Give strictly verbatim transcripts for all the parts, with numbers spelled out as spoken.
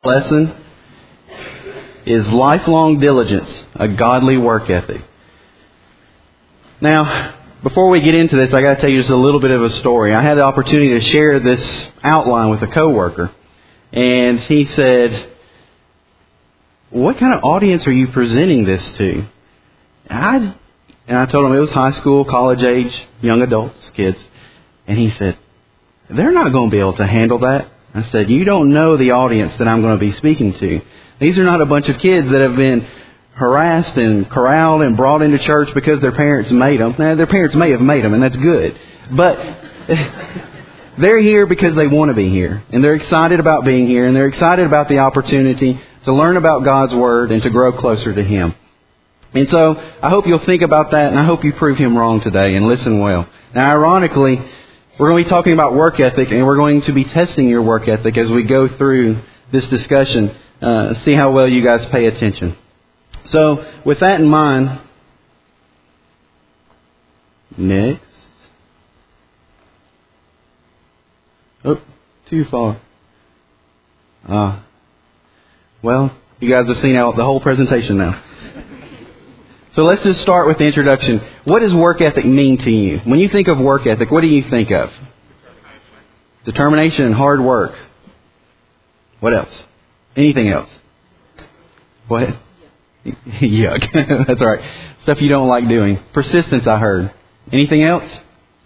lesson is lifelong diligence, a godly work ethic. Now, before we get into this, I got to tell you just a little bit of a story. I had the opportunity to share this outline with a coworker, and he said, "What kind of audience are you presenting this to?" I, and I told him it was high school, college age, young adults, kids. And he said, "They're not going to be able to handle that." I said, "You don't know the audience that I'm going to be speaking to. These are not a bunch of kids that have been harassed and corralled and brought into church because their parents made them. Now, their parents may have made them, and that's good. But they're here because they want to be here. And they're excited about being here. And they're excited about the opportunity to learn about God's Word and to grow closer to Him." And so I hope you'll think about that, and I hope you prove him wrong today and listen well. Now, ironically, we're going to be talking about work ethic, and we're going to be testing your work ethic as we go through this discussion. Uh, see how well you guys pay attention. So, with that in mind, next. Oh, too far. Uh, well, you guys have seen out the whole presentation now. So let's just start with the introduction. What does work ethic mean to you? When you think of work ethic, what do you think of? Determination and hard work. What else? Anything else? What? Yuck. That's all right. Stuff you don't like doing. Persistence, I heard. Anything else?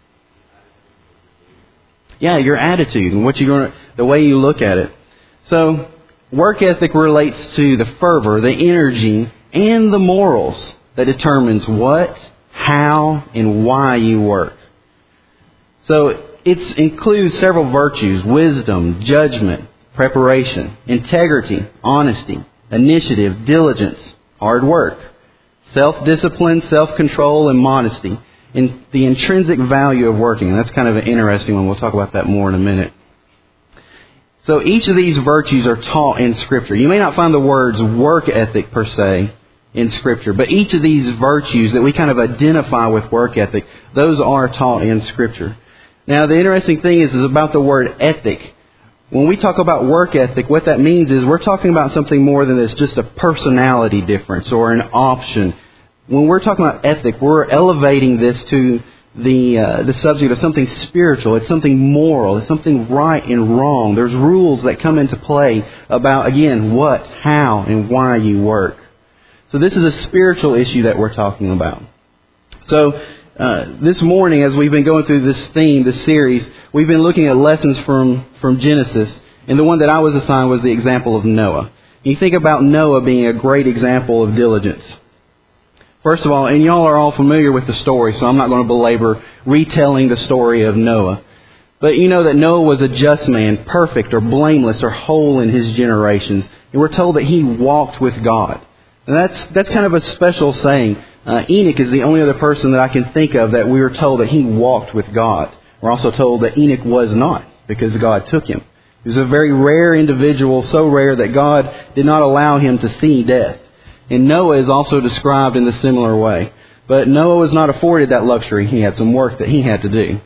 Yeah, your attitude and what you're going to, the way you look at it. So, work ethic relates to the fervor, the energy, and the morals that determines what, how, and why you work. So it includes several virtues: wisdom, judgment, preparation, integrity, honesty, initiative, diligence, hard work, self-discipline, self-control, and modesty, and the intrinsic value of working. And that's kind of an interesting one. We'll talk about that more in a minute. So each of these virtues are taught in Scripture. You may not find the words work ethic per se in Scripture, but each of these virtues that we kind of identify with work ethic, those are taught in Scripture. Now, the interesting thing is, is about the word ethic. When we talk about work ethic, what that means is we're talking about something more than this, just a personality difference or an option. When we're talking about ethic, we're elevating this to the uh, the subject of something spiritual. It's something moral. It's something right and wrong. There's rules that come into play about, again, what, how, and why you work. So this is a spiritual issue that we're talking about. So uh, this morning, as we've been going through this theme, this series, we've been looking at lessons from, from Genesis. And the one that I was assigned was the example of Noah. You think about Noah being a great example of diligence. First of all, and y'all are all familiar with the story, so I'm not going to belabor retelling the story of Noah. But you know that Noah was a just man, perfect or blameless or whole in his generations. And we're told that he walked with God. And that's that's kind of a special saying. Uh, Enoch is the only other person that I can think of that we were told that he walked with God. We're also told that Enoch was not, because God took him. He was a very rare individual, so rare that God did not allow him to see death. And Noah is also described in a similar way. But Noah was not afforded that luxury. He had some work that he had to do.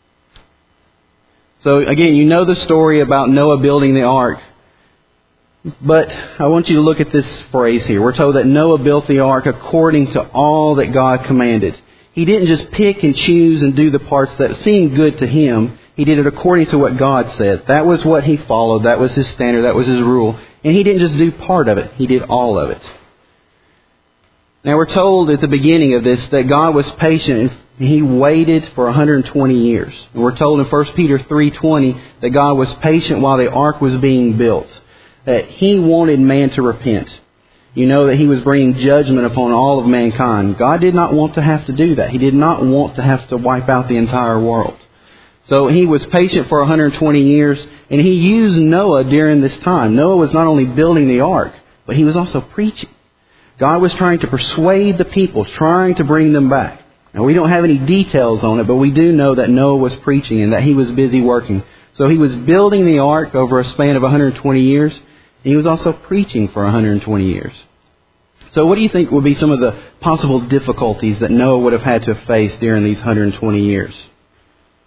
So again, you know the story about Noah building the ark. But I want you to look at this phrase here. We're told that Noah built the ark according to all that God commanded. He didn't just pick and choose and do the parts that seemed good to him. He did it according to what God said. That was what he followed. That was his standard. That was his rule. And he didn't just do part of it. He did all of it. Now we're told at the beginning of this that God was patient and He waited for one hundred twenty years. And we're told in First Peter three twenty that God was patient while the ark was being built. That He wanted man to repent. You know that He was bringing judgment upon all of mankind. God did not want to have to do that. He did not want to have to wipe out the entire world. So He was patient for one hundred twenty years, and He used Noah during this time. Noah was not only building the ark, but he was also preaching. God was trying to persuade the people, trying to bring them back. Now, we don't have any details on it, but we do know that Noah was preaching and that he was busy working. So he was building the ark over a span of one hundred twenty years, and he was also preaching for one hundred twenty years. So what do you think would be some of the possible difficulties that Noah would have had to face during these one hundred twenty years?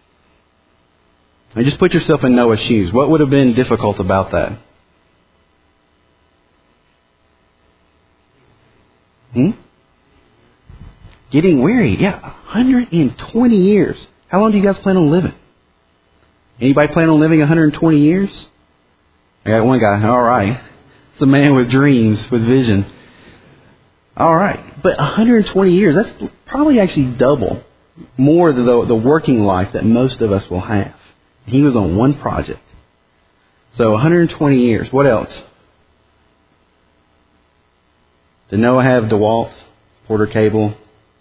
And just put yourself in Noah's shoes. What would have been difficult about that? Hmm? Getting weary. Yeah, one hundred twenty years. How long do you guys plan on living? Anybody plan on living one hundred twenty years? I got one guy. All right. It's a man with dreams, with vision. All right. But one hundred twenty years, that's probably actually double more than the, the working life that most of us will have. He was on one project. So one hundred twenty years. What else? Did Noah have DeWalt, Porter Cable?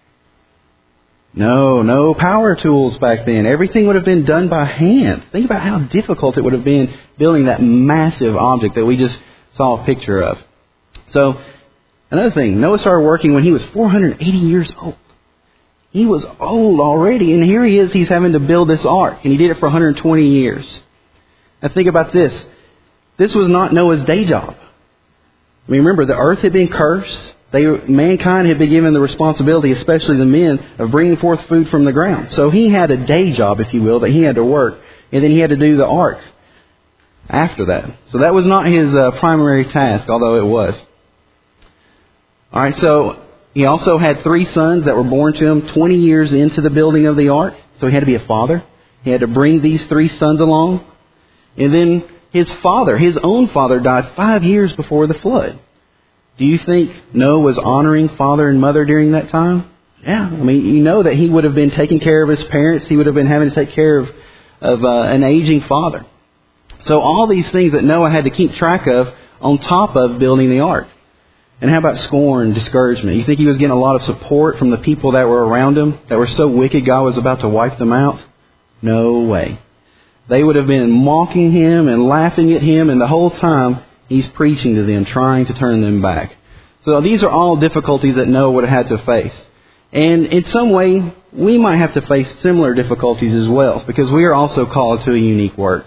No, no power tools back then. Everything would have been done by hand. Think about how difficult it would have been building that massive object that we just saw a picture of. So, another thing, Noah started working when he was four hundred eighty years old. He was old already, and here he is, he's having to build this ark, and he did it for one hundred twenty years. Now think about this. This was not Noah's day job. I mean, remember, the earth had been cursed. They, mankind had been given the responsibility, especially the men, of bringing forth food from the ground. So he had a day job, if you will, that he had to work. And then he had to do the ark after that. So that was not his uh, primary task, although it was. All right, so he also had three sons that were born to him twenty years into the building of the ark. So he had to be a father. He had to bring these three sons along. And then his father, his own father, died five years before the flood. Do you think Noah was honoring father and mother during that time? Yeah. I mean, you know that he would have been taking care of his parents. He would have been having to take care of, of uh, an aging father. So all these things that Noah had to keep track of on top of building the ark. And how about scorn, discouragement? You think he was getting a lot of support from the people that were around him that were so wicked God was about to wipe them out? No way. They would have been mocking him and laughing at him, and the whole time he's preaching to them, trying to turn them back. So these are all difficulties that Noah would have had to face. And in some way, we might have to face similar difficulties as well, because we are also called to a unique work.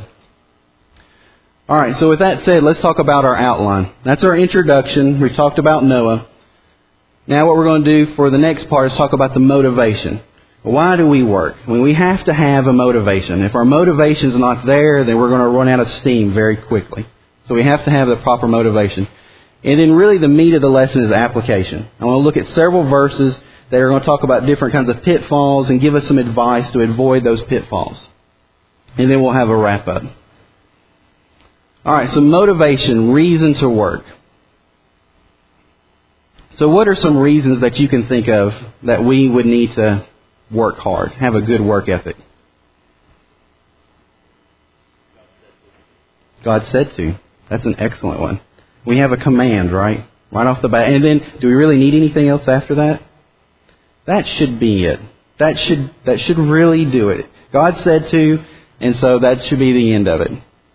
All right, so with that said, let's talk about our outline. That's our introduction. We've talked about Noah. Now what we're going to do for the next part is talk about the motivation. Why do we work? I mean, we have to have a motivation. If our motivation is not there, then we're going to run out of steam very quickly. So we have to have the proper motivation. And then really the meat of the lesson is application. I want to look at several verses that are going to talk about different kinds of pitfalls and give us some advice to avoid those pitfalls. And then we'll have a wrap up. All right, so motivation, reason to work. So what are some reasons that you can think of that we would need to work hard, have a good work ethic? God said to. That's an excellent one. We have a command, right? Right off the bat. And then, do we really need anything else after that? That should be it. That should that should really do it. God said to, and so that should be the end of it.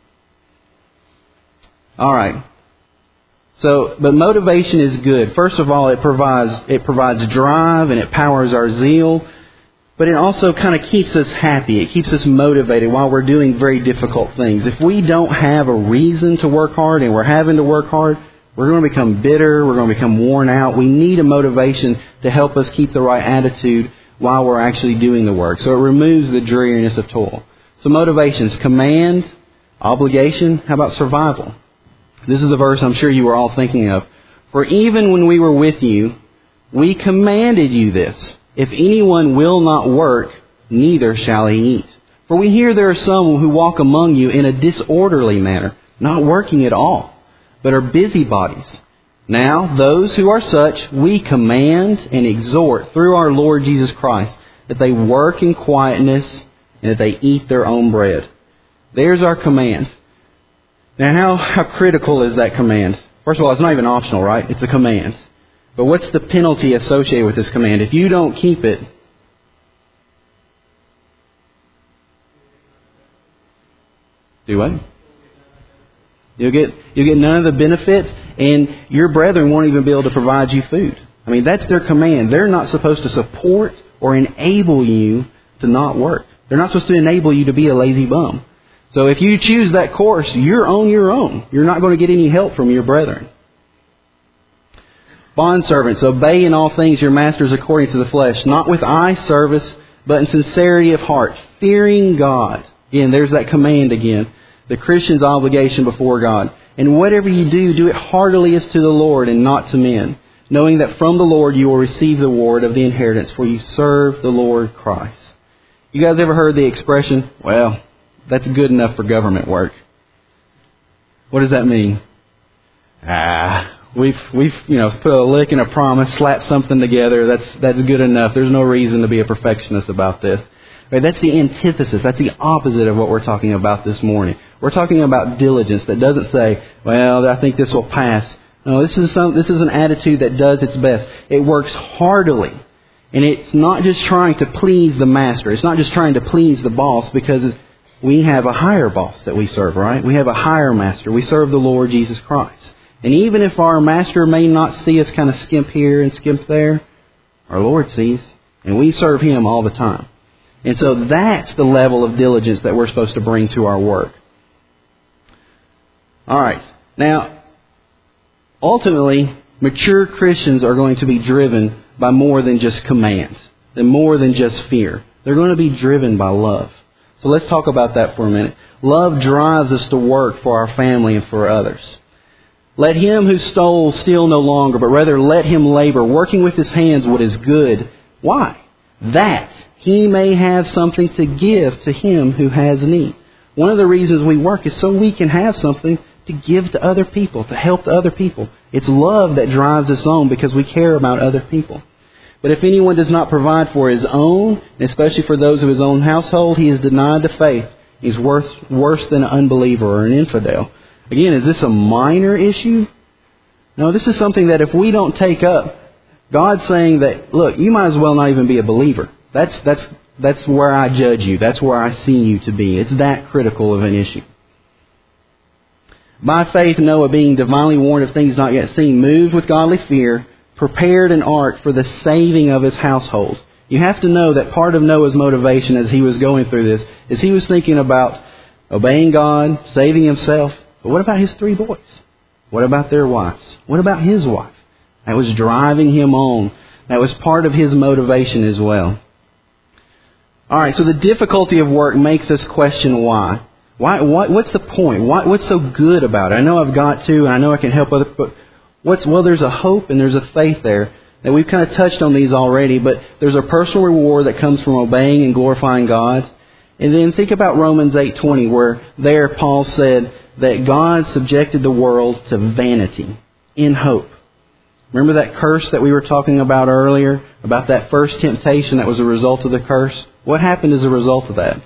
All right. So, but motivation is good. First of all, it provides it provides drive and it powers our zeal. But it also kind of keeps us happy. It keeps us motivated while we're doing very difficult things. If we don't have a reason to work hard and we're having to work hard, we're going to become bitter. We're going to become worn out. We need a motivation to help us keep the right attitude while we're actually doing the work. So it removes the dreariness of toil. So motivations, command, obligation. How about survival? This is the verse I'm sure you were all thinking of. For even when we were with you, we commanded you this. If anyone will not work, neither shall he eat. For we hear there are some who walk among you in a disorderly manner, not working at all, but are busybodies. Now, those who are such, we command and exhort through our Lord Jesus Christ, that they work in quietness and that they eat their own bread. There's our command. Now, how, how critical is that command? First of all, it's not even optional, right? It's a command. But what's the penalty associated with this command? If you don't keep it, do what? You'll get you'll get none of the benefits, and your brethren won't even be able to provide you food. I mean, that's their command. They're not supposed to support or enable you to not work. They're not supposed to enable you to be a lazy bum. So if you choose that course, you're on your own. You're not going to get any help from your brethren. Bondservants, obey in all things your masters according to the flesh, not with eye service, but in sincerity of heart, fearing God. Again, there's that command again. The Christian's obligation before God. And whatever you do, do it heartily as to the Lord and not to men, knowing that from the Lord you will receive the reward of the inheritance, for you serve the Lord Christ. You guys ever heard the expression, well, that's good enough for government work? What does that mean? Ah, we've, we've, you know, put a lick and a promise, slapped something together, that's, that's good enough. There's no reason to be a perfectionist about this. Right, that's the antithesis. That's the opposite of what we're talking about this morning. We're talking about diligence that doesn't say, well, I think this will pass. No, this is some, this is an attitude that does its best. It works heartily. And it's not just trying to please the master. It's not just trying to please the boss, because we have a higher boss that we serve, right? We have a higher master. We serve the Lord Jesus Christ. And even if our master may not see us kind of skimp here and skimp there, our Lord sees. And we serve Him all the time. And so that's the level of diligence that we're supposed to bring to our work. All right. Now, ultimately, mature Christians are going to be driven by more than just command, and more than just fear. They're going to be driven by love. So let's talk about that for a minute. Love drives us to work for our family and for others. Let him who stole steal no longer, but rather let him labor, working with his hands what is good. Why? That he may have something to give to him who has need. One of the reasons we work is so we can have something to give to other people, to help to other people. It's love that drives us on because we care about other people. But if anyone does not provide for his own, especially for those of his own household, he is denied the faith. He's worse, worse than an unbeliever or an infidel. Again, is this a minor issue? No, this is something that if we don't take up, God's saying that, look, you might as well not even be a believer. That's, that's, that's where I judge you. That's where I see you to be. It's that critical of an issue. By faith, Noah, being divinely warned of things not yet seen, moved with godly fear, prepared an ark for the saving of his household. You have to know that part of Noah's motivation as he was going through this is he was thinking about obeying God, saving himself. But what about his three boys? What about their wives? What about his wife? That was driving him on. That was part of his motivation as well. All right, so the difficulty of work makes us question why. Why? What, what's the point? Why, what's so good about it? I know I've got to, and I know I can help others, but what's, well, there's a hope and there's a faith there. And we've kind of touched on these already, but there's a personal reward that comes from obeying and glorifying God. And then think about Romans eight twenty, where there Paul said that God subjected the world to vanity in hope. Remember that curse that we were talking about earlier, about that first temptation that was a result of the curse? What happened as a result of that?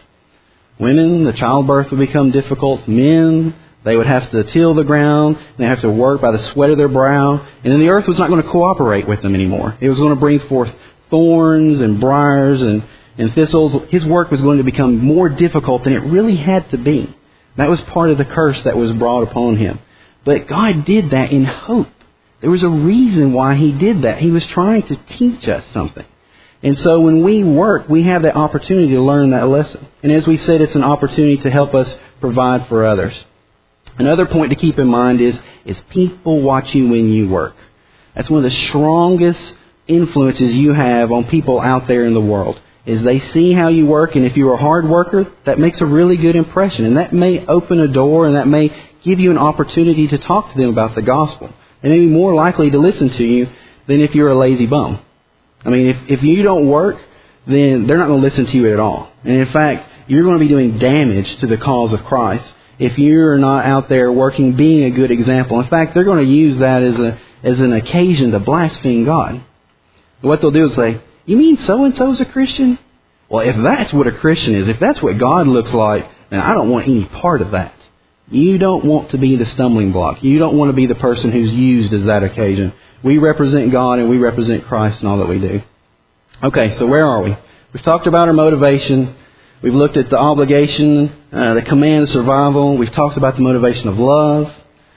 Women, the childbirth would become difficult. Men, they would have to till the ground. They have to work by the sweat of their brow. And then the earth was not going to cooperate with them anymore. It was going to bring forth thorns and briars and, and thistles. His work was going to become more difficult than it really had to be. That was part of the curse that was brought upon him. But God did that in hope. There was a reason why He did that. He was trying to teach us something. And so when we work, we have that opportunity to learn that lesson. And as we said, it's an opportunity to help us provide for others. Another point to keep in mind is, is people watch you when you work. That's one of the strongest influences you have on people out there in the world, is they see how you work, and if you're a hard worker, that makes a really good impression. And that may open a door, and that may give you an opportunity to talk to them about the gospel. They may be more likely to listen to you than if you're a lazy bum. I mean, if, if you don't work, then they're not going to listen to you at all. And in fact, you're going to be doing damage to the cause of Christ if you're not out there working, being a good example. In fact, they're going to use that as a as an occasion to blaspheme God. What they'll do is say, you mean so-and-so's a Christian? Well, if that's what a Christian is, if that's what God looks like, then I don't want any part of that. You don't want to be the stumbling block. You don't want to be the person who's used as that occasion. We represent God and we represent Christ in all that we do. Okay, so where are we? We've talked about our motivation. We've looked at the obligation, uh, the command of survival. We've talked about the motivation of love,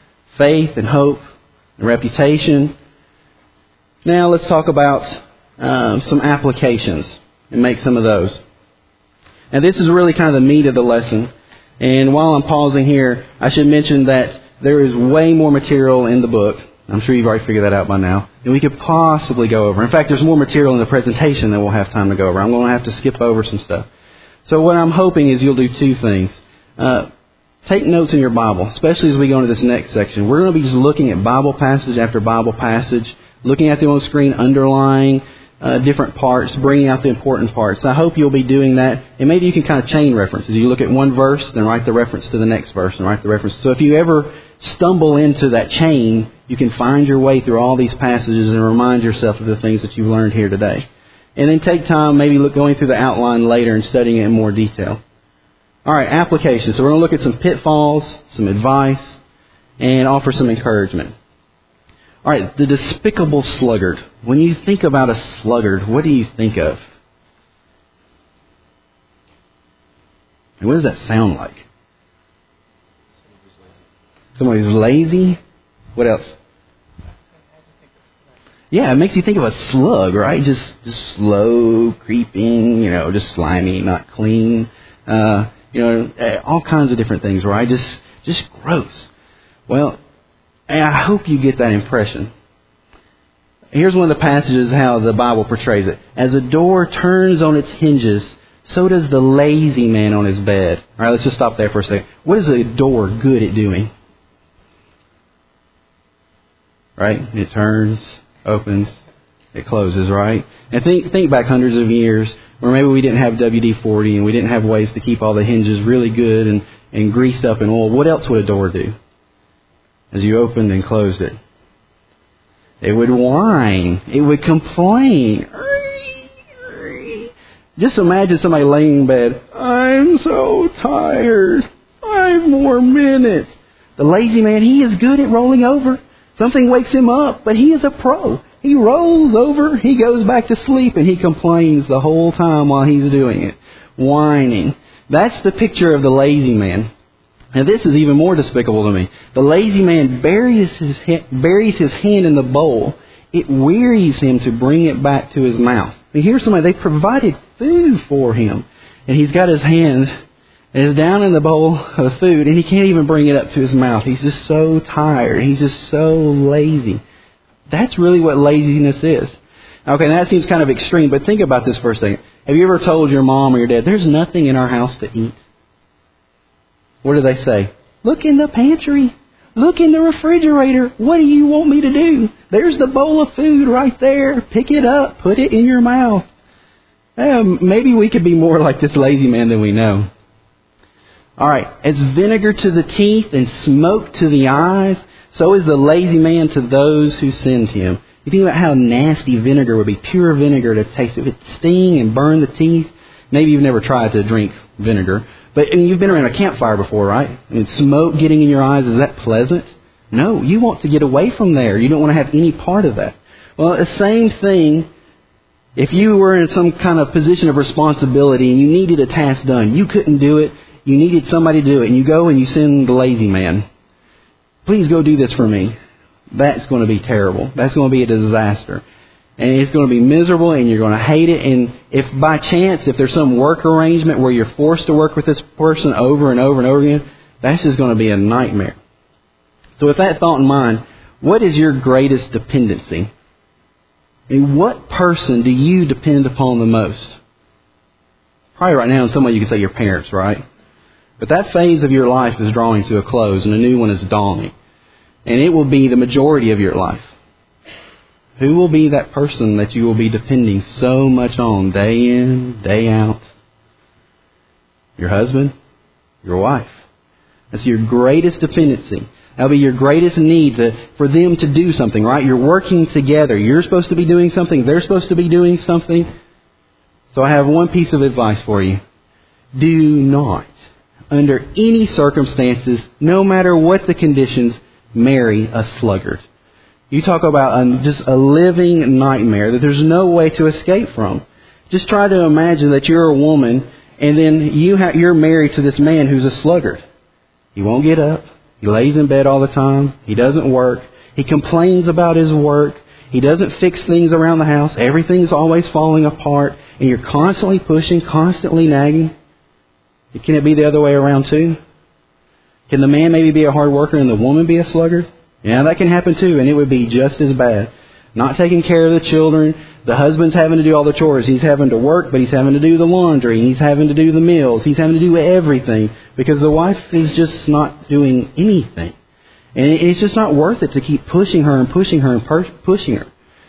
faith and hope, and reputation. Now let's talk about um, some applications and make some of those. Now this is really kind of the meat of the lesson. And while I'm pausing here, I should mention that there is way more material in the book. I'm sure you've already figured that out by now. And we could possibly go over. In fact, there's more material in the presentation than we'll have time to go over. I'm going to have to skip over some stuff. So what I'm hoping is you'll do two things. Uh, take notes in your Bible, especially as we go into this next section. We're going to be just looking at Bible passage after Bible passage, looking at them on the screen, underlying uh, different parts, bringing out the important parts. I hope you'll be doing that. And maybe you can kind of chain references. You look at one verse, then write the reference to the next verse, and write the reference. So if you ever stumble into that chain, you can find your way through all these passages and remind yourself of the things that you've learned here today. And then take time, maybe look going through the outline later and studying it in more detail. All right, application. So we're going to look at some pitfalls, some advice, and offer some encouragement. All right, the despicable sluggard. When you think about a sluggard, what do you think of? And what does that sound like? Somebody who's lazy. What else? Yeah, it makes you think of a slug, right? Just, just slow, creeping, you know, just slimy, not clean. Uh, you know, all kinds of different things, right? Just, just gross. Well, I hope you get that impression. Here's one of the passages how the Bible portrays it. As a door turns on its hinges, so does the lazy man on his bed. All right, let's just stop there for a second. What is a door good at doing? Right? It turns, opens, it closes, right? And think think back hundreds of years where maybe we didn't have W D forty and we didn't have ways to keep all the hinges really good and, and greased up in oil. What else would a door do? As you opened and closed it, it would whine. It would complain. Just imagine somebody laying in bed. I'm so tired. Five more minutes. The lazy man, he is good at rolling over. Something wakes him up, but he is a pro. He rolls over, he goes back to sleep, and he complains the whole time while he's doing it. Whining. That's the picture of the lazy man. And this is even more despicable to me. The lazy man buries his, buries his hand in the bowl. It wearies him to bring it back to his mouth. And here's somebody, they provided food for him. And he's got his hand is down in the bowl of food, and he can't even bring it up to his mouth. He's just so tired. He's just so lazy. That's really what laziness is. Okay, now that seems kind of extreme, but think about this for a second. Have you ever told your mom or your dad, there's nothing in our house to eat? What do they say? Look in the pantry. Look in the refrigerator. What do you want me to do? There's the bowl of food right there. Pick it up. Put it in your mouth. Um, maybe we could be more like this lazy man than we know. All right. As vinegar to the teeth and smoke to the eyes, so is the lazy man to those who send him. You think about how nasty vinegar would be. Pure vinegar to taste. It would sting and burn the teeth. Maybe you've never tried to drink vinegar. But I mean, you've been around a campfire before, right? I mean, smoke getting in your eyes, is that pleasant? No, you want to get away from there. You don't want to have any part of that. Well, the same thing, if you were in some kind of position of responsibility and you needed a task done, you couldn't do it, you needed somebody to do it, and you go and you send the lazy man, please go do this for me. That's going to be terrible. That's going to be a disaster. And it's going to be miserable and you're going to hate it. And if by chance, if there's some work arrangement where you're forced to work with this person over and over and over again, that's just going to be a nightmare. So with that thought in mind, what is your greatest dependency? And what person do you depend upon the most? Probably right now in some way you could say your parents, right? But that phase of your life is drawing to a close and a new one is dawning. And it will be the majority of your life. Who will be that person that you will be depending so much on day in, day out? Your husband? Your wife? That's your greatest dependency. That'll be your greatest need to, for them to do something, right? You're working together. You're supposed to be doing something. They're supposed to be doing something. So I have one piece of advice for you. Do not, under any circumstances, no matter what the conditions, marry a sluggard. You talk about a, just a living nightmare that there's no way to escape from. Just try to imagine that you're a woman and then you ha- you're married to this man who's a sluggard. He won't get up. He lays in bed all the time. He doesn't work. He complains about his work. He doesn't fix things around the house. Everything's always falling apart. And you're constantly pushing, constantly nagging. Can it be the other way around too? Can the man maybe be a hard worker and the woman be a sluggard? Yeah, that can happen too, and it would be just as bad. Not taking care of the children. The husband's having to do all the chores. He's having to work, but he's having to do the laundry. He's having to do the meals. He's having to do everything because the wife is just not doing anything. And it's just not worth it to keep pushing her and pushing her and per- pushing her.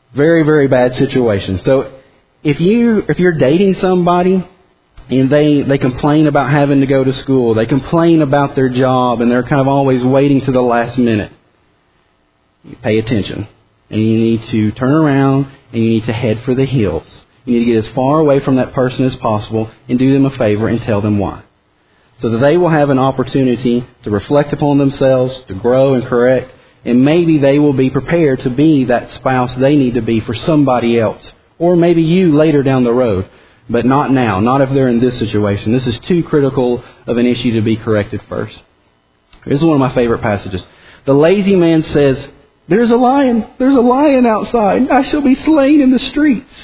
Very, very bad situation. So if you if you're dating somebody and they, they complain about having to go to school, they complain about their job, and they're kind of always waiting to the last minute, you pay attention. And you need to turn around and you need to head for the hills. You need to get as far away from that person as possible and do them a favor and tell them why. So that they will have an opportunity to reflect upon themselves, to grow and correct, and maybe they will be prepared to be that spouse they need to be for somebody else. Or maybe you later down the road. But not now, not if they're in this situation. This is too critical of an issue to be corrected first. This is one of my favorite passages. The lazy man says, "There's a lion, there's a lion outside. I shall be slain in the streets."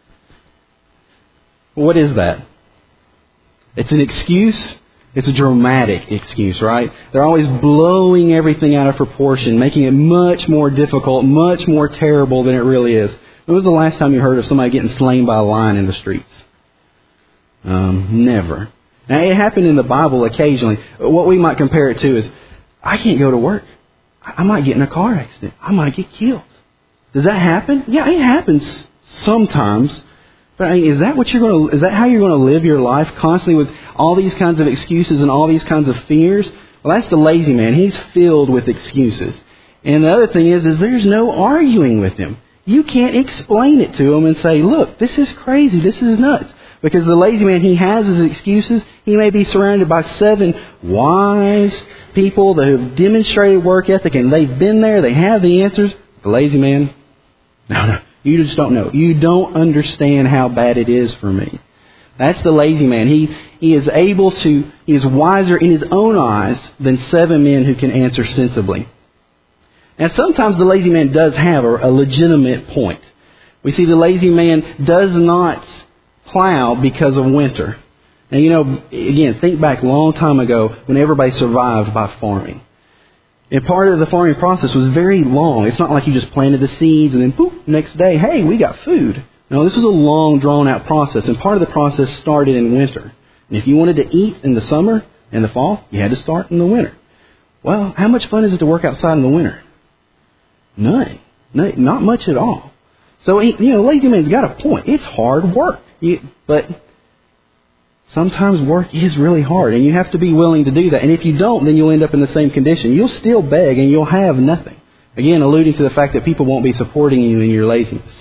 What is that? It's an excuse. It's a dramatic excuse, right? They're always blowing everything out of proportion, making it much more difficult, much more terrible than it really is. When was the last time you heard of somebody getting slain by a lion in the streets? Um, never. Now, it happened in the Bible occasionally. What we might compare it to is, I can't go to work. I might get in a car accident. I might get killed. Does that happen? Yeah, it happens sometimes. But I mean, is that what you're going to? Is that how you're going to live your life constantly with all these kinds of excuses and all these kinds of fears? Well, that's the lazy man. He's filled with excuses. And the other thing is, is there's no arguing with him. You can't explain it to him and say, "Look, this is crazy. This is nuts." Because the lazy man, he has his excuses. He may be surrounded by seven wise people that have demonstrated work ethic, and they've been there. They have the answers. The lazy man, no, no, you just don't know. You don't understand how bad it is for me. That's the lazy man. He he is able to, he is wiser in his own eyes than seven men who can answer sensibly. And sometimes the lazy man does have a, a legitimate point. We see the lazy man does not plow because of winter. And you know, again, think back a long time ago when everybody survived by farming. And part of the farming process was very long. It's not like you just planted the seeds and then boop, next day, hey, we got food. No, this was a long, drawn-out process. And part of the process started in winter. And if you wanted to eat in the summer and the fall, you had to start in the winter. Well, how much fun is it to work outside in the winter? None. No, not much at all. So, you know, lazy man's got a point. It's hard work. You, but sometimes work is really hard, and you have to be willing to do that. And if you don't, then you'll end up in the same condition. You'll still beg, and you'll have nothing. Again, alluding to the fact that people won't be supporting you in your laziness.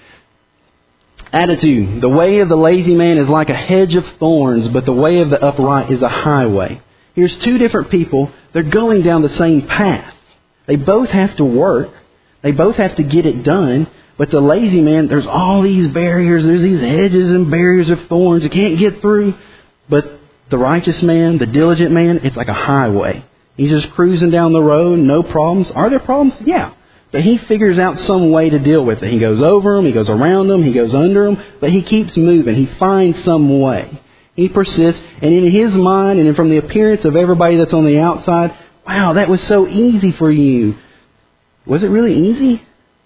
Attitude. The way of the lazy man is like a hedge of thorns, but the way of the upright is a highway. Here's two different people. They're going down the same path. They both have to work. They both have to get it done. But the lazy man, there's all these barriers, there's these hedges and barriers of thorns you can't get through. But the righteous man, the diligent man, it's like a highway. He's just cruising down the road, no problems. Are there problems? Yeah. But he figures out some way to deal with it. He goes over them, he goes around them, he goes under them, but he keeps moving. He finds some way. He persists, and in his mind, and from the appearance of everybody that's on the outside, wow, that was so easy for you. Was it really easy?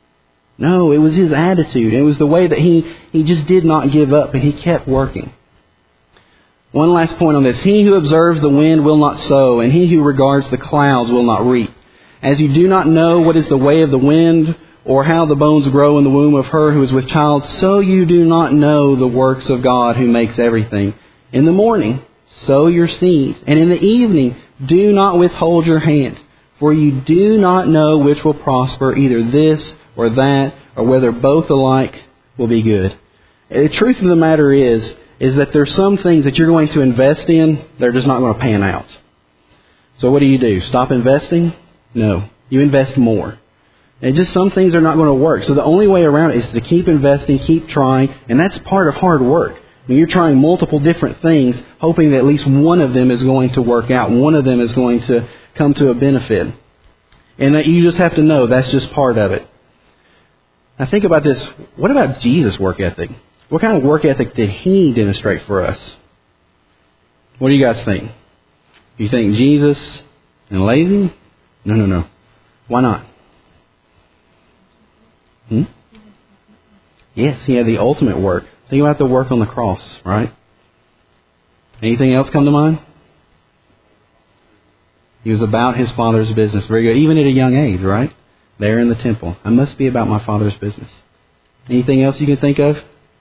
No, it was his attitude. It was the way that he, he just did not give up, and he kept working. One last point on this. He who observes the wind will not sow, and he who regards the clouds will not reap. As you do not know what is the way of the wind, or how the bones grow in the womb of her who is with child, so you do not know the works of God who makes everything. In the morning, sow your seed, and in the evening, do not withhold your hand, for you do not know which will prosper, either this or that, or whether both alike will be good. The truth of the matter is, is that there's some things that you're going to invest in, they're just not going to pan out. So what do you do? Stop investing? No. You invest more. And just some things are not going to work. So the only way around it is to keep investing, keep trying, and that's part of hard work. When you're trying multiple different things, hoping that at least one of them is going to work out, one of them is going to come to a benefit. And that you just have to know that's just part of it. Now think about this. What about Jesus' work ethic? What kind of work ethic did He demonstrate for us? What do you guys think? You think Jesus and lazy? No, no, no. Why not? Hmm? Yes, He had the ultimate work. Think about the work on the cross, right? Anything else come to mind? He was about His Father's business. Very good. Even at a young age, right? There in the temple. I must be about my Father's business. Anything else you can think of?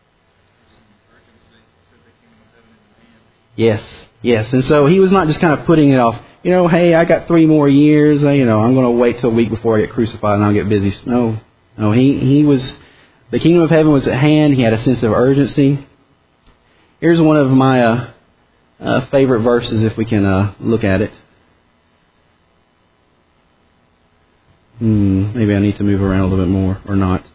Yes, yes. And so he was not just kind of putting it off. You know, hey, I got three more years. You know, I'm going to wait till a week before I get crucified and I'll get busy. No, no. He he was. The kingdom of heaven was at hand. He had a sense of urgency. Here's one of my uh, uh, favorite verses, if we can uh, look at it. Hmm, maybe I need to move around a little bit more, or not.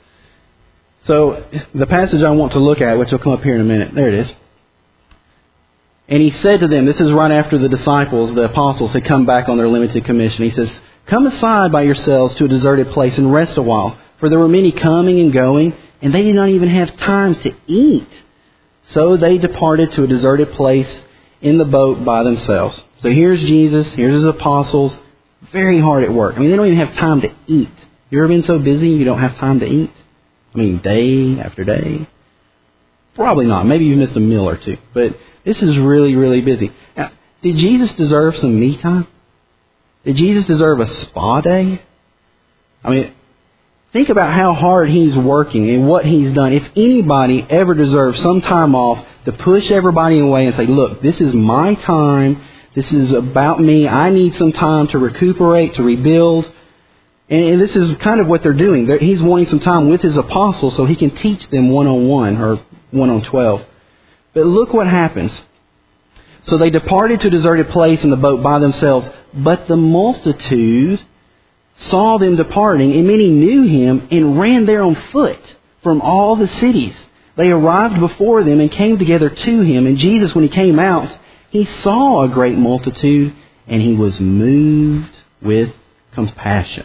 So, the passage I want to look at, which will come up here in a minute, there it is. And he said to them, this is right after the disciples, the apostles, had come back on their limited commission. He says, come aside by yourselves to a deserted place and rest a while. For there were many coming and going, and they did not even have time to eat. So they departed to a deserted place in the boat by themselves. So here's Jesus, here's his apostles, very hard at work. I mean, they don't even have time to eat. You ever been so busy you don't have time to eat? I mean, day after day? Probably not. Maybe you missed a meal or two. But this is really, really busy. Now, did Jesus deserve some me time? Did Jesus deserve a spa day? I mean, think about how hard he's working and what he's done. If anybody ever deserves some time off to push everybody away and say, look, this is my time. This is about me. I need some time to recuperate, to rebuild. And this is kind of what they're doing. They're, he's wanting some time with his apostles so he can teach them one-on-one or one-on-twelve. But look what happens. So they departed to a deserted place in the boat by themselves. But the multitude saw them departing, and many knew him and ran there on foot from all the cities. They arrived before them and came together to him. And Jesus, when he came out, he saw a great multitude, and he was moved with compassion,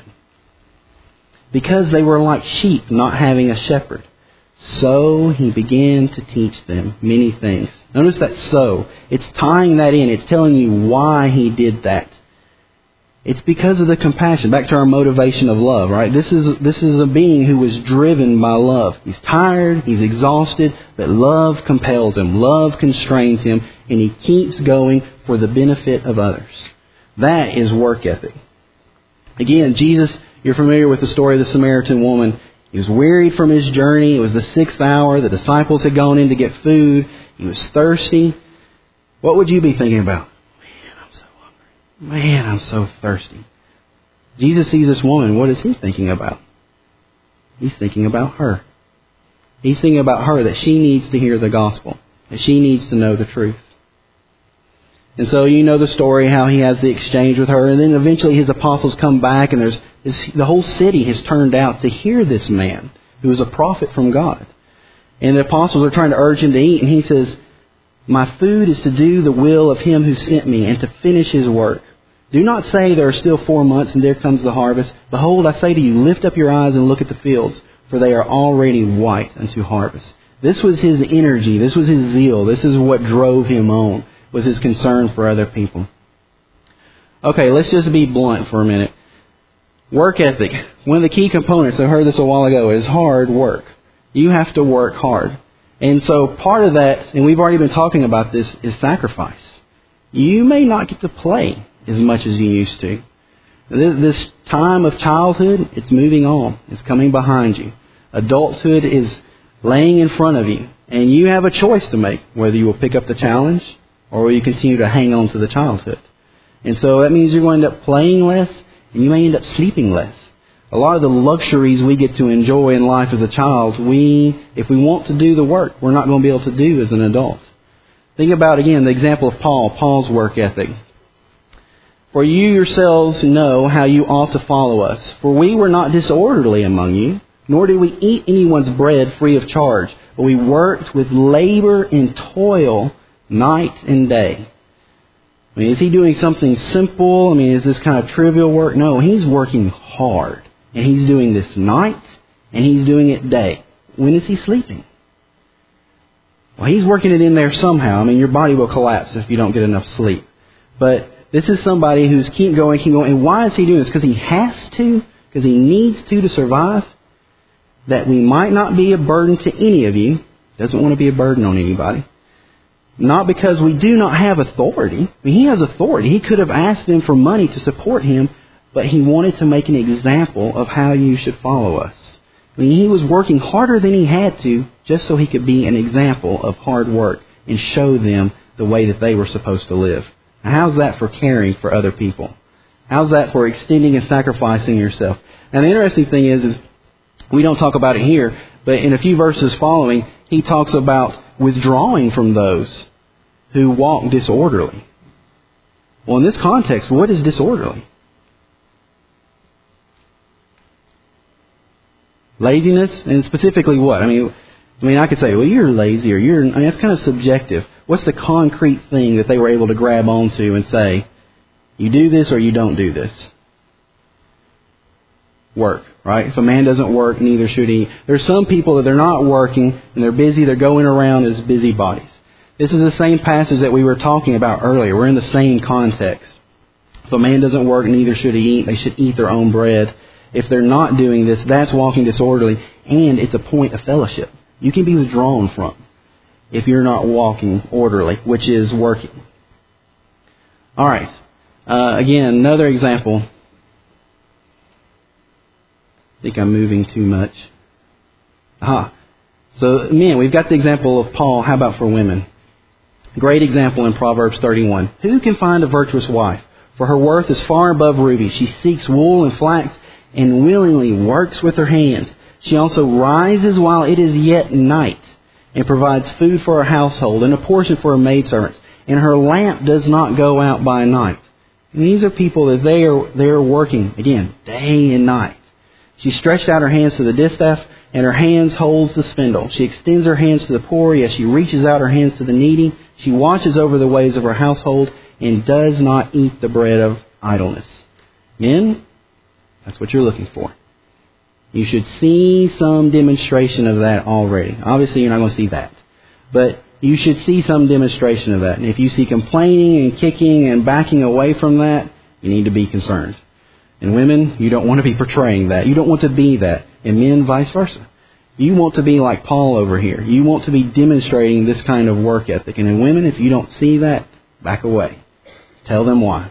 because they were like sheep not having a shepherd. So he began to teach them many things. Notice that so. It's tying that in. It's telling you why he did that. It's because of the compassion. Back to our motivation of love, right? This is this is a being who was driven by love. He's tired, he's exhausted, but love compels him. Love constrains him, and he keeps going for the benefit of others. That is work ethic. Again, Jesus, you're familiar with the story of the Samaritan woman. He was wearied from his journey. It was the sixth hour. The disciples had gone in to get food. He was thirsty. What would you be thinking about? Man, I'm so thirsty. Jesus sees this woman. What is he thinking about? He's thinking about her. He's thinking about her, that she needs to hear the gospel, that she needs to know the truth. And so you know the story, how he has the exchange with her. And then eventually his apostles come back, and there's this, the whole city has turned out to hear this man who is a prophet from God. And the apostles are trying to urge him to eat. And he says, my food is to do the will of him who sent me and to finish his work. Do not say there are still four months and there comes the harvest. Behold, I say to you, lift up your eyes and look at the fields, for they are already white unto harvest. This was his energy. This was his zeal. This is what drove him on, was his concern for other people. Okay, let's just be blunt for a minute. Work ethic. One of the key components, I heard this a while ago, is hard work. You have to work hard. And so part of that, and we've already been talking about this, is sacrifice. You may not get to play as much as you used to. This time of childhood, it's moving on. It's coming behind you. Adulthood is laying in front of you. And you have a choice to make, whether you will pick up the challenge or will you continue to hang on to the childhood. And so that means you're going to end up playing less, and you may end up sleeping less. A lot of the luxuries we get to enjoy in life as a child, we, if we want to do the work, we're not going to be able to do as an adult. Think about, again, the example of Paul, Paul's work ethic. For you yourselves know how you ought to follow us. For we were not disorderly among you, nor did we eat anyone's bread free of charge, but we worked with labor and toil night and day. I mean, is he doing something simple? I mean, is this kind of trivial work? No, he's working hard. And he's doing this night, and he's doing it day. When is he sleeping? Well, he's working it in there somehow. I mean, your body will collapse if you don't get enough sleep. But this is somebody who's keep going, keep going. And why is he doing this? Because he has to? Because he needs to to survive? That we might not be a burden to any of you. Doesn't want to be a burden on anybody. Not because we do not have authority. I mean, he has authority. He could have asked them for money to support him, but he wanted to make an example of how you should follow us. I mean, he was working harder than he had to just so he could be an example of hard work and show them the way that they were supposed to live. Now, how's that for caring for other people? How's that for extending and sacrificing yourself? And the interesting thing is, is we don't talk about it here, but in a few verses following, he talks about withdrawing from those who walk disorderly. Well, in this context, what is disorderly? Laziness, and specifically what? I mean, I mean, I could say, well, you're lazy, or you're. I mean, that's kind of subjective. What's the concrete thing that they were able to grab onto and say, you do this or you don't do this? Work, right? If a man doesn't work, neither should he. There's some people that they're not working and they're busy. They're going around as busybodies. This is the same passage that we were talking about earlier. We're in the same context. If a man doesn't work, neither should he eat. They should eat their own bread. If they're not doing this, that's walking disorderly, and it's a point of fellowship. You can be withdrawn from if you're not walking orderly, which is working. All right. Uh, again, another example. I think I'm moving too much. Aha. So, men, we've got the example of Paul. How about for women? Great example in Proverbs thirty-one. Who can find a virtuous wife? For her worth is far above rubies. She seeks wool and flax and willingly works with her hands. She also rises while it is yet night and provides food for her household and a portion for her maidservants. And her lamp does not go out by night. And these are people that they are they are working, again, day and night. She stretched out her hands to the distaff, and her hands holds the spindle. She extends her hands to the poor, yes, she reaches out her hands to the needy. She watches over the ways of her household and does not eat the bread of idleness. Men, that's what you're looking for. You should see some demonstration of that already. Obviously, you're not going to see that. But you should see some demonstration of that. And if you see complaining and kicking and backing away from that, you need to be concerned. And women, you don't want to be portraying that. You don't want to be that. And men, vice versa. You want to be like Paul over here. You want to be demonstrating this kind of work ethic. And in women, if you don't see that, back away. Tell them why.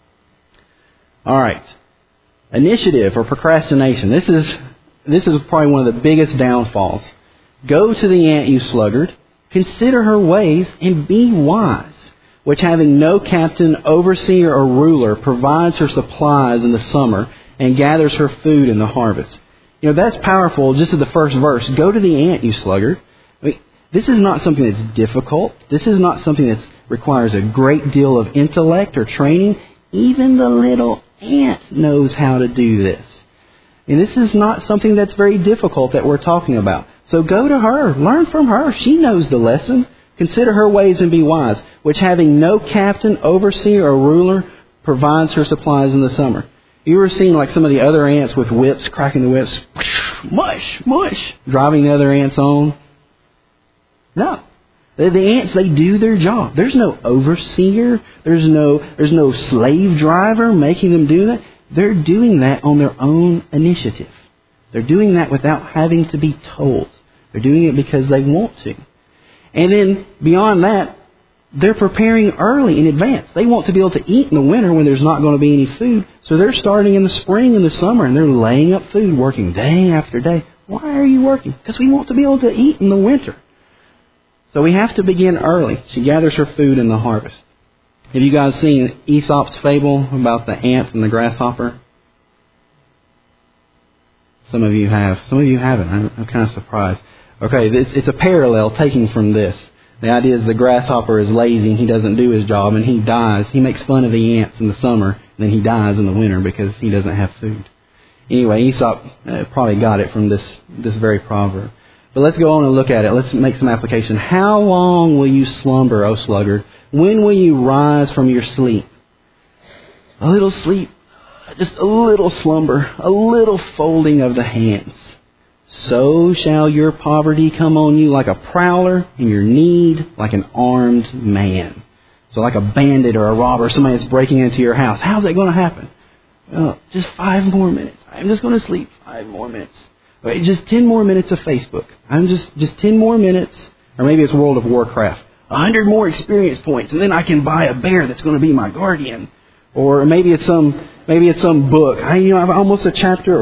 All right. Initiative or procrastination. This is this is probably one of the biggest downfalls. Go to the ant, you sluggard. Consider her ways and be wise, which having no captain, overseer, or ruler provides her supplies in the summer and gathers her food in the harvest. You know, that's powerful just in the first verse. Go to the ant, you sluggard. I mean, this is not something that's difficult. This is not something that requires a great deal of intellect or training. Even the little ant knows how to do this. And this is not something that's very difficult that we're talking about. So go to her. Learn from her. She knows the lesson. Consider her ways and be wise, which having no captain, overseer, or ruler provides her supplies in the summer. You ever seen like some of the other ants with whips, cracking the whips, mush, mush, driving the other ants on? No. The, the ants, they do their job. There's no overseer. There's no, there's no slave driver making them do that. They're doing that on their own initiative. They're doing that without having to be told. They're doing it because they want to. And then beyond that, they're preparing early in advance. They want to be able to eat in the winter when there's not going to be any food. So they're starting in the spring and the summer, and they're laying up food, working day after day. Why are you working? Because we want to be able to eat in the winter. So we have to begin early. She gathers her food in the harvest. Have you guys seen Aesop's fable about the ant and the grasshopper? Some of you have. Some of you haven't. I'm, I'm kind of surprised. Okay, it's, it's a parallel taken from this. The idea is the grasshopper is lazy and he doesn't do his job and he dies. He makes fun of the ants in the summer and then he dies in the winter because he doesn't have food. Anyway, Aesop uh, probably got it from this, this very proverb. But let's go on and look at it. Let's make some application. How long will you slumber, O sluggard? When will you rise from your sleep? A little sleep, just a little slumber, a little folding of the hands. So shall your poverty come on you like a prowler, and your need like an armed man. So like a bandit or a robber, somebody that's breaking into your house. How's that going to happen? Well, just five more minutes. I'm just going to sleep five more minutes. Wait, just ten more minutes of Facebook. I'm just, just ten more minutes. Or maybe it's World of Warcraft. A hundred more experience points, and then I can buy a bear that's going to be my guardian. Or maybe it's some, maybe it's some book. I, you know, I've almost a chapter, or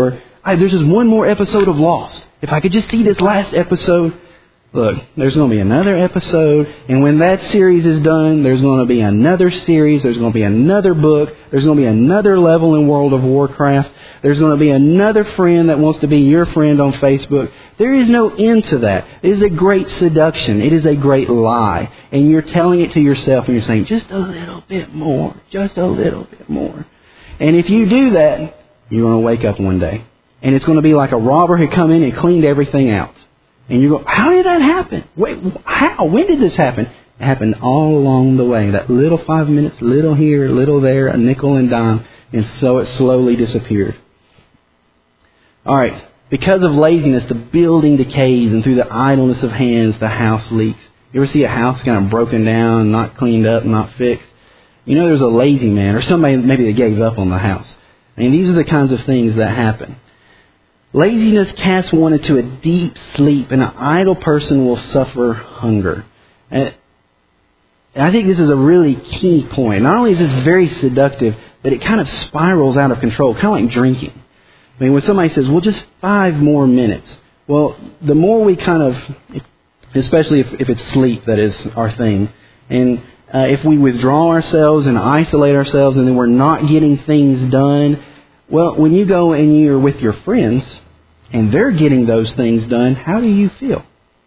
I, there's just one more episode of Lost. If I could just see this last episode. Look, there's going to be another episode, and when that series is done, there's going to be another series, there's going to be another book, there's going to be another level in World of Warcraft, there's going to be another friend that wants to be your friend on Facebook. There is no end to that. It is a great seduction. It is a great lie. And you're telling it to yourself, and you're saying, just a little bit more, just a little bit more. And if you do that, you're going to wake up one day, and it's going to be like a robber had come in and cleaned everything out. And you go, how did that happen? Wait, how? When did this happen? It happened all along the way. That little five minutes, little here, little there, a nickel and dime. And so it slowly disappeared. All right. Because of laziness, the building decays. And through the idleness of hands, the house leaks. You ever see a house kind of broken down, not cleaned up, not fixed? You know there's a lazy man or somebody maybe that gave up on the house. And these are the kinds of things that happen. Laziness casts one into a deep sleep, and an idle person will suffer hunger. And I think this is a really key point. Not only is this very seductive, but it kind of spirals out of control, kind of like drinking. I mean, when somebody says, well, just five more minutes. Well, the more we kind of, especially if, if it's sleep that is our thing, and uh, if we withdraw ourselves and isolate ourselves and then we're not getting things done, well, when you go and you're with your friends, and they're getting those things done, how do you feel?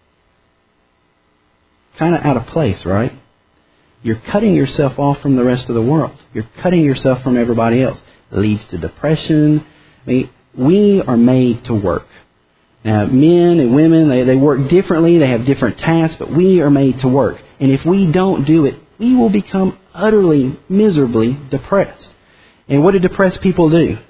Kind of out of place, right? You're cutting yourself off from the rest of the world. You're cutting yourself from everybody else. It leads to depression. I mean, we are made to work. Now, men and women, they, they work differently. They have different tasks, but we are made to work. And if we don't do it, we will become utterly, miserably depressed. And what do depressed people do?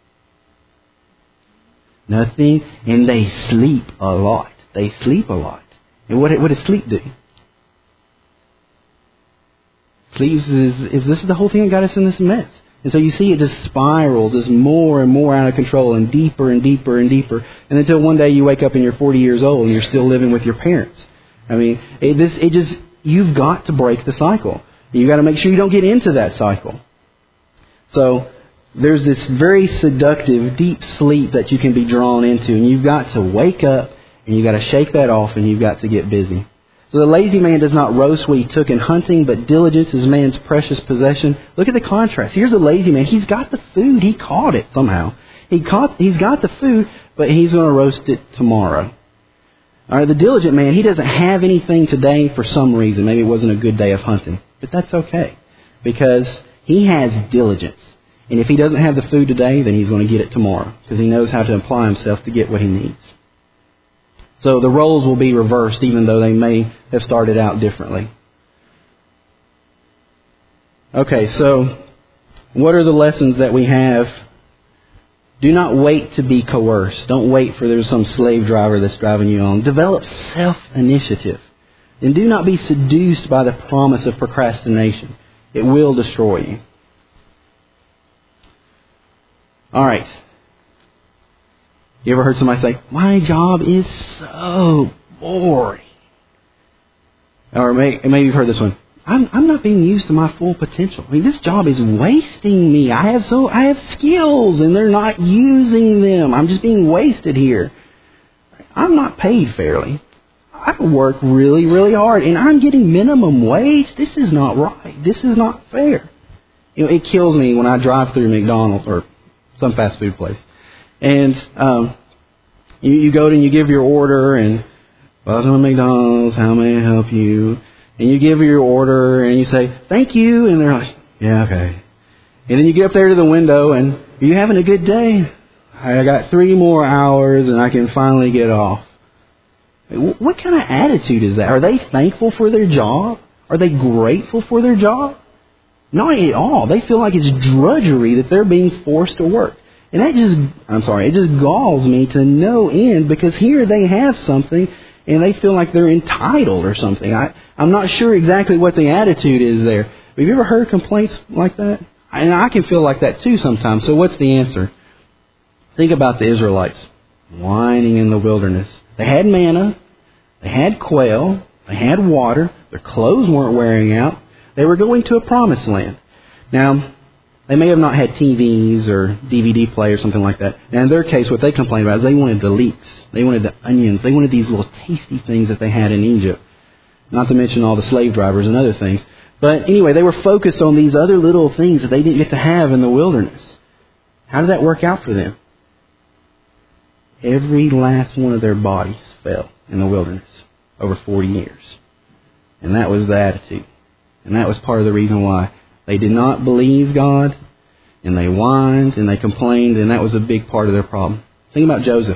Nothing, and they sleep a lot. They sleep a lot. And what, what does sleep do? Sleep is, is this is the whole thing that got us in this mess. And so you see it just spirals, just more and more out of control, and deeper and deeper and deeper, and until one day you wake up and you're forty years old and you're still living with your parents. I mean, it, this it just you've got to break the cycle. You got to make sure you don't get into that cycle. So there's this very seductive, deep sleep that you can be drawn into. And you've got to wake up, and you've got to shake that off, and you've got to get busy. So the lazy man does not roast what he took in hunting, but diligence is man's precious possession. Look at the contrast. Here's the lazy man. He's got the food. He caught it somehow. He caught, he's got the food, but he's going to roast it tomorrow. All right, the diligent man, he doesn't have anything today for some reason. Maybe it wasn't a good day of hunting. But that's okay, because he has diligence. And if he doesn't have the food today, then he's going to get it tomorrow, because he knows how to apply himself to get what he needs. So the roles will be reversed, even though they may have started out differently. Okay, so what are the lessons that we have? Do not wait to be coerced. Don't wait for there's some slave driver that's driving you on. Develop self-initiative. And do not be seduced by the promise of procrastination. It will destroy you. All right. You ever heard somebody say, my job is so boring? Or maybe, maybe you've heard this one. I'm, I'm not being used to my full potential. I mean, this job is wasting me. I have so I have skills and they're not using them. I'm just being wasted here. I'm not paid fairly. I work really, really hard and I'm getting minimum wage. This is not right. This is not fair. You know, it kills me when I drive through McDonald's or some fast food place. And um, you, you go and you give your order and, welcome to McDonald's, how may I help you? And you give your order and you say, thank you. And they're like, yeah, okay. And then you get up there to the window and, are you having a good day? I got three more hours and I can finally get off. What kind of attitude is that? Are they thankful for their job? Are they grateful for their job? Not at all. They feel like it's drudgery that they're being forced to work. And that just, I'm sorry, it just galls me to no end, because here they have something and they feel like they're entitled or something. I, I'm not sure exactly what the attitude is there. Have you ever heard complaints like that? And I can feel like that too sometimes. So what's the answer? Think about the Israelites whining in the wilderness. They had manna, they had quail, they had water, their clothes weren't wearing out. They were going to a promised land. Now, They may have not had T Vs or D V D players or something like that. And in their case, what they complained about is they wanted the leeks. They wanted the onions. They wanted these little tasty things that they had in Egypt. Not to mention all the slave drivers and other things. But anyway, they were focused on these other little things that they didn't get to have in the wilderness. How did that work out for them? Every last one of their bodies fell in the wilderness over forty years. And that was the attitude. And that was part of the reason why they did not believe God, and they whined, and they complained, and that was a big part of their problem. Think about Joseph.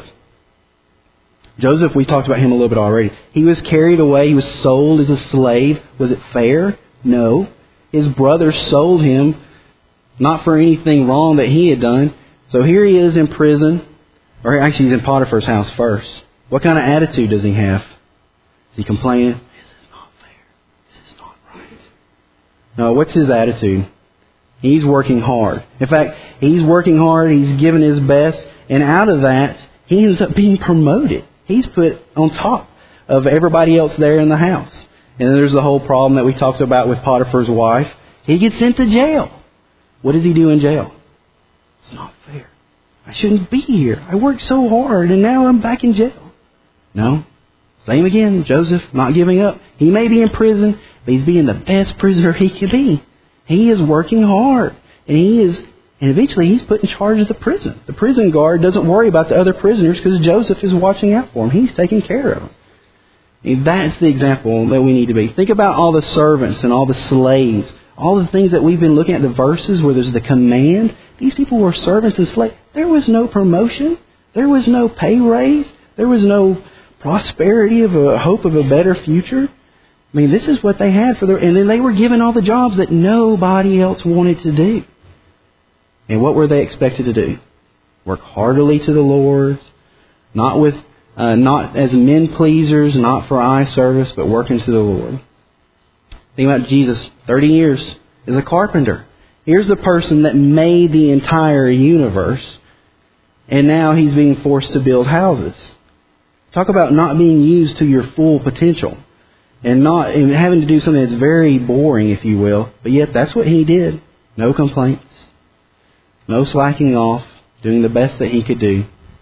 Joseph, we talked about him a little bit already. He was carried away. He was sold as a slave. Was it fair? No. His brothers sold him, not for anything wrong that he had done. So here he is in prison, or actually he's in Potiphar's house first. What kind of attitude does he have? Is he complaining? This is not fair. This is not right. No, what's his attitude? He's working hard. In fact, he's working hard. He's giving his best. And out of that, he ends up being promoted. He's put on top of everybody else there in the house. And then there's the whole problem that we talked about with Potiphar's wife. He gets sent to jail. What does he do in jail? It's not fair. I shouldn't be here. I worked so hard and now I'm back in jail. No. Same again. Joseph not giving up. He may be in prison, but he's being the best prisoner he can be. He is working hard. And he is, and eventually he's put in charge of the prison. The prison guard doesn't worry about the other prisoners because Joseph is watching out for him. He's taking care of them. And that's the example that we need to be. Think about all the servants and all the slaves. All the things that we've been looking at, the verses where there's the command. These people were servants and slaves. There was no promotion. There was no pay raise. There was no prosperity of a hope of a better future. I mean, this is what they had for their... And then they were given all the jobs that nobody else wanted to do. And what were they expected to do? Work heartily to the Lord. Not with... Uh, not as men pleasers, not for eye service, but working to the Lord. Think about Jesus, thirty years as a carpenter. Here's the person that made the entire universe, and now he's being forced to build houses. Talk about not being used to your full potential, and not and having to do something that's very boring, if you will. But yet that's what he did. No complaints, no slacking off, doing the best that he could do.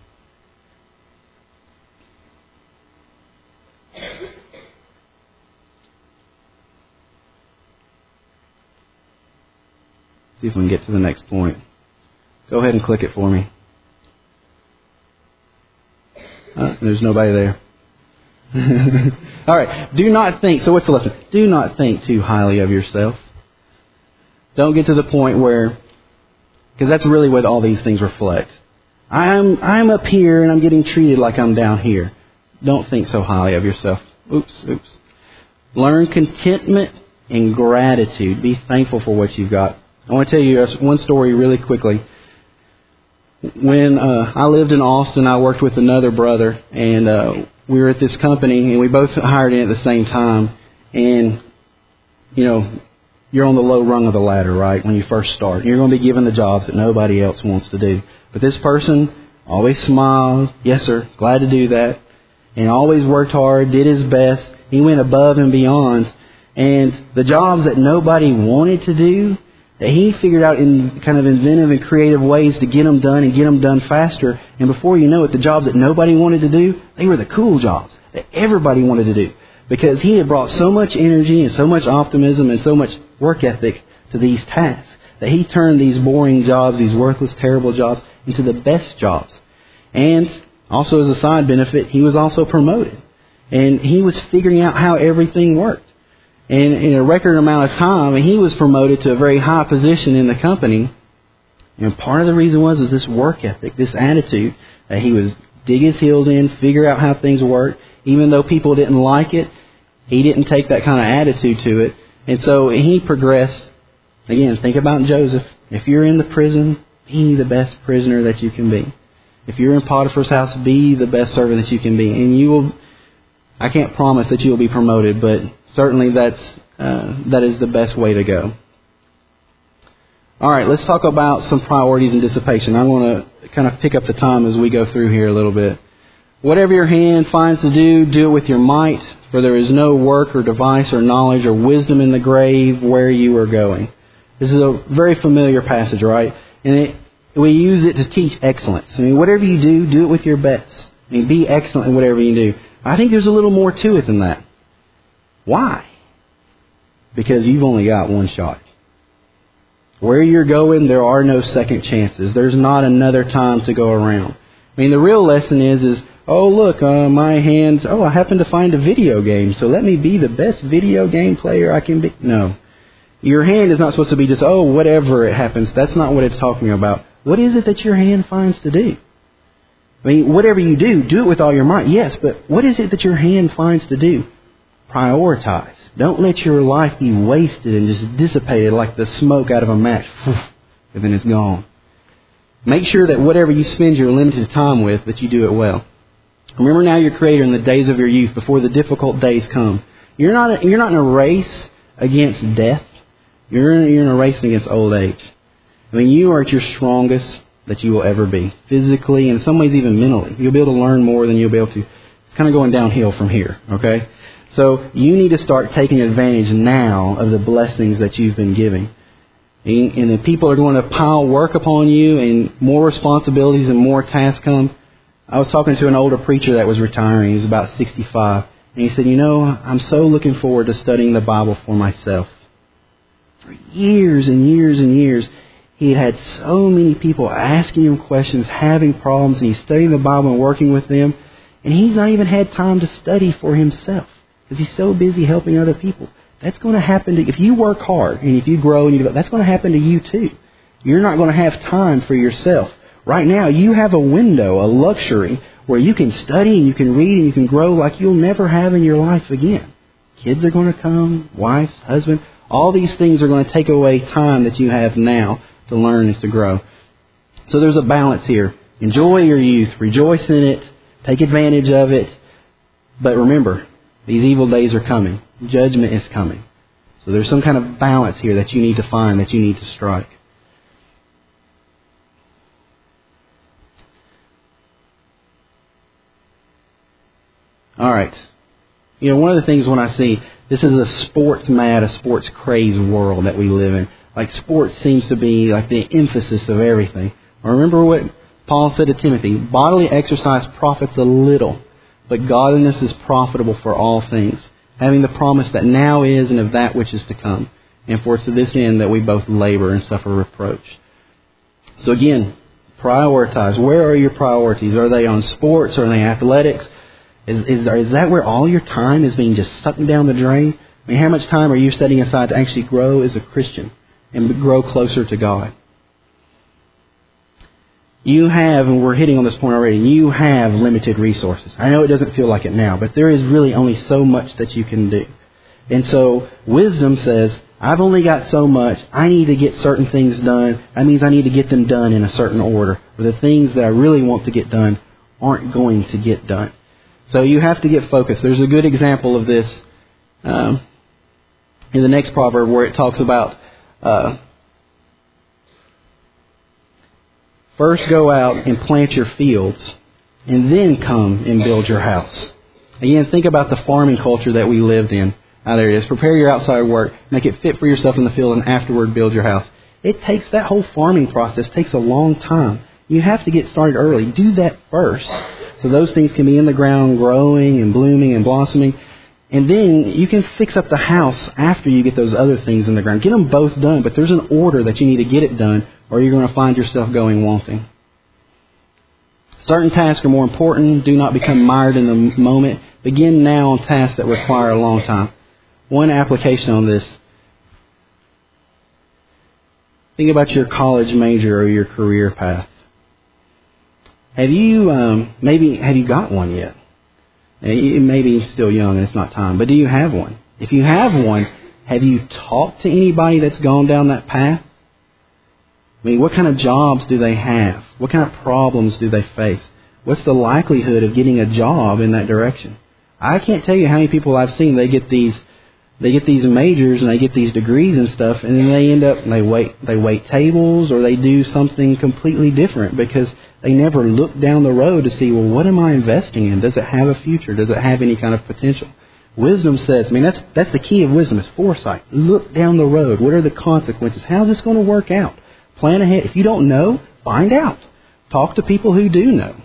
See if we can get to the next point. Go ahead and click it for me. Uh, there's nobody there. All right. Do not think. So what's the lesson? Do not think too highly of yourself. Don't get to the point where, because that's really what all these things reflect. I'm I'm up here and I'm getting treated like I'm down here. Don't think so highly of yourself. Oops, oops. Learn contentment and gratitude. Be thankful for what you've got. I want to tell you one story really quickly. When uh, I lived in Austin, I worked with another brother, and uh, we were at this company, and we both hired in at the same time. And, you know, you're on the low rung of the ladder, right, when you first start. You're going to be given the jobs that nobody else wants to do. But this person always smiled. Yes, sir, glad to do that. And always worked hard, did his best. He went above and beyond. And the jobs that nobody wanted to do, that he figured out in kind of inventive and creative ways to get them done and get them done faster. And before you know it, the jobs that nobody wanted to do, they were the cool jobs that everybody wanted to do. Because he had brought so much energy and so much optimism and so much work ethic to these tasks that he turned these boring jobs, these worthless, terrible jobs, into the best jobs. And also as a side benefit, he was also promoted. And he was figuring out how everything worked. And in a record amount of time, he was promoted to a very high position in the company. And part of the reason was, was this work ethic, this attitude that he was dig his heels in, figure out how things work. Even though people didn't like it, he didn't take that kind of attitude to it. And so he progressed. Again, think about Joseph. If you're in the prison, be the best prisoner that you can be. If you're in Potiphar's house, be the best servant that you can be. And you will, I can't promise that you will be promoted, but certainly that's uh, that is the best way to go. All right, let's talk about some priorities and dissipation. I want to kind of pick up the time as we go through here a little bit. Whatever your hand finds to do, do it with your might, for there is no work or device or knowledge or wisdom in the grave where you are going. This is a very familiar passage, right? And it, we use it to teach excellence. I mean, whatever you do, do it with your best. I mean, be excellent in whatever you do. I think there's a little more to it than that. Why? Because you've only got one shot. Where you're going, there are no second chances. There's not another time to go around. I mean, the real lesson is, is oh, look, uh, my hands, oh, I happen to find a video game, so let me be the best video game player I can be. No. Your hand is not supposed to be just, oh, whatever it happens. That's not what it's talking about. What is it that your hand finds to do? I mean, whatever you do, do it with all your might. Yes, but what is it that your hand finds to do? Prioritize. Don't let your life be wasted and just dissipated like the smoke out of a match. And then it's gone. Make sure that whatever you spend your limited time with, that you do it well. Remember now your Creator in the days of your youth, before the difficult days come. You're not, you're not in a race against death. You're in, you're in a race against old age. I mean, you are at your strongest that you will ever be. Physically, and in some ways even mentally. You'll be able to learn more than you'll be able to. It's kind of going downhill from here, okay? So you need to start taking advantage now of the blessings that you've been giving. And, and the people are going to pile work upon you, and more responsibilities and more tasks come. I was talking to an older preacher that was retiring. He was about sixty-five. And he said, you know, I'm so looking forward to studying the Bible for myself. For years and years and years, he had had so many people asking him questions, having problems, and he's studying the Bible and working with them. And he's not even had time to study for himself because he's so busy helping other people. That's going to happen to, if you work hard and if you grow and you develop, that's going to happen to you too. You're not going to have time for yourself. Right now, you have a window, a luxury, where you can study and you can read and you can grow like you'll never have in your life again. Kids are going to come, wives, husband. All these things are going to take away time that you have now to learn and to grow. So there's a balance here. Enjoy your youth. Rejoice in it. Take advantage of it. But remember, these evil days are coming. Judgment is coming. So there's some kind of balance here that you need to find, that you need to strike. All right. You know, one of the things when I see, this is a sports mad, a sports crazed world that we live in. Like sports seems to be like the emphasis of everything. Remember what Paul said to Timothy, bodily exercise profits a little, but godliness is profitable for all things, having the promise that now is and of that which is to come. And for to this end that we both labor and suffer reproach. So again, prioritize. Where are your priorities? Are they on sports? Are they athletics? Is, is, is that where all your time is being just sucked down the drain? I mean, how much time are you setting aside to actually grow as a Christian and grow closer to God? You have, and we're hitting on this point already, you have limited resources. I know it doesn't feel like it now, but there is really only so much that you can do. And so wisdom says, I've only got so much. I need to get certain things done. That means I need to get them done in a certain order. Or the things that I really want to get done aren't going to get done. So you have to get focused. There's a good example of this um, in the next proverb where it talks about uh, first go out and plant your fields and then come and build your house. Again, think about the farming culture that we lived in. Ah, there it is. Prepare your outside work. Make it fit for yourself in the field and afterward build your house. It takes, that whole farming process takes a long time. You have to get started early. Do that first. So those things can be in the ground, growing and blooming and blossoming. And then you can fix up the house after you get those other things in the ground. Get them both done, but there's an order that you need to get it done, or you're going to find yourself going wanting. Certain tasks are more important. Do not become mired in the moment. Begin now on tasks that require a long time. One application on this. Think about your college major or your career path. Have you, um, maybe, have you got one yet? Maybe you're still young and it's not time, but do you have one? If you have one, have you talked to anybody that's gone down that path? I mean, what kind of jobs do they have? What kind of problems do they face? What's the likelihood of getting a job in that direction? I can't tell you how many people I've seen, they get these, they get these majors and they get these degrees and stuff, and then they end up, they wait, they wait tables or they do something completely different because they never look down the road to see, well, what am I investing in? Does it have a future? Does it have any kind of potential? Wisdom says, I mean, that's that's the key of wisdom is foresight. Look down the road. What are the consequences? How's this going to work out? Plan ahead. If you don't know, find out. Talk to people who do know.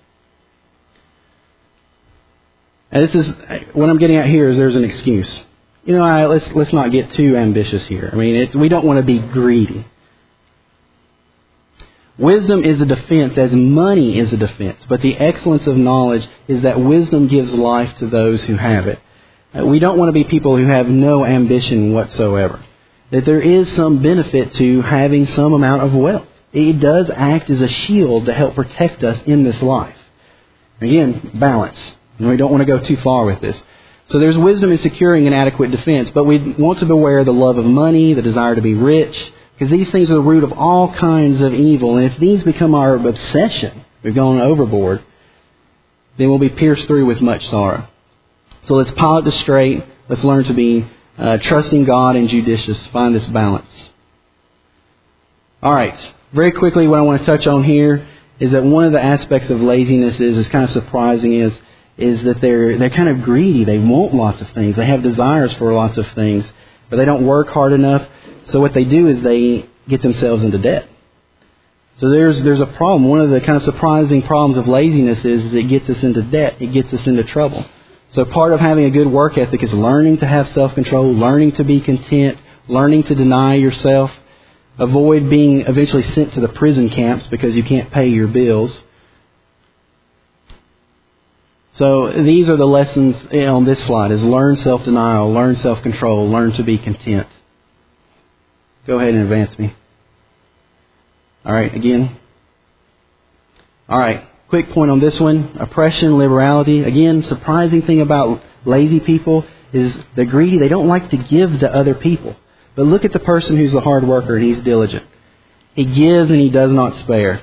And this is, what I'm getting at here is there's an excuse. You know, I, let's let's not get too ambitious here. I mean, it's, we don't want to be greedy. Wisdom is a defense as money is a defense. But the excellence of knowledge is that wisdom gives life to those who have it. Uh, we don't want to be people who have no ambition whatsoever. That there is some benefit to having some amount of wealth. It does act as a shield to help protect us in this life. Again, balance. And we don't want to go too far with this. So there's wisdom in securing an adequate defense, but we want to beware the love of money, the desire to be rich, because these things are the root of all kinds of evil. And if these become our obsession, we've gone overboard, then we'll be pierced through with much sorrow. So let's pilot this straight. Let's learn to be uh, trusting God and judicious. Find this balance. All right. Very quickly, what I want to touch on here is that one of the aspects of laziness is, is kind of surprising is, is that they're they're kind of greedy. They want lots of things. They have desires for lots of things, but they don't work hard enough. So what they do is they get themselves into debt. So there's there's a problem. One of the kind of surprising problems of laziness is, is it gets us into debt. It gets us into trouble. So part of having a good work ethic is learning to have self-control, learning to be content, learning to deny yourself, avoid being eventually sent to the prison camps because you can't pay your bills. So these are the lessons on this slide, is learn self-denial, learn self-control, learn to be content. Go ahead and advance me. All right, again. All right, quick point on this one. Oppression, liberality. Again, surprising thing about lazy people is they're greedy. They don't like to give to other people. But look at the person who's a hard worker and he's diligent. He gives and he does not spare.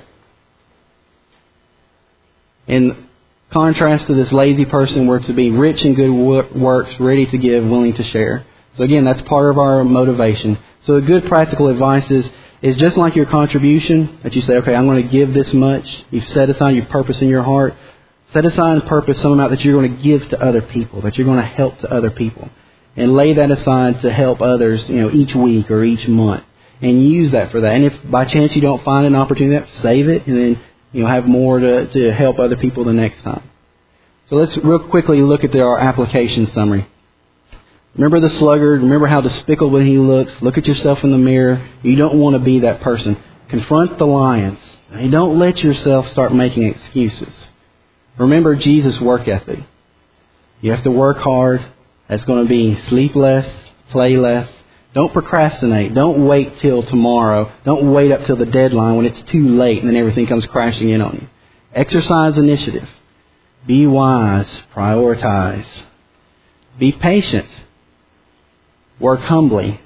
In contrast to this lazy person, we're to be rich in good works, ready to give, willing to share. So again, that's part of our motivation. So a good practical advice is, is just like your contribution, that you say, okay, I'm going to give this much. You've set aside your purpose in your heart. Set aside and purpose some amount that you're going to give to other people, that you're going to help to other people. And lay that aside to help others, you know, each week or each month. And use that for that. And if by chance you don't find an opportunity, save it and then, you know, have more to, to help other people the next time. So let's real quickly look at the, our application summary. Remember the sluggard. Remember how despicable he looks. Look at yourself in the mirror. You don't want to be that person. Confront the lions. And don't let yourself start making excuses. Remember Jesus' work ethic. You have to work hard. That's going to be sleep less, play less. Don't procrastinate. Don't wait till tomorrow. Don't wait up till the deadline when it's too late and then everything comes crashing in on you. Exercise initiative. Be wise. Prioritize. Be patient. Work humbly.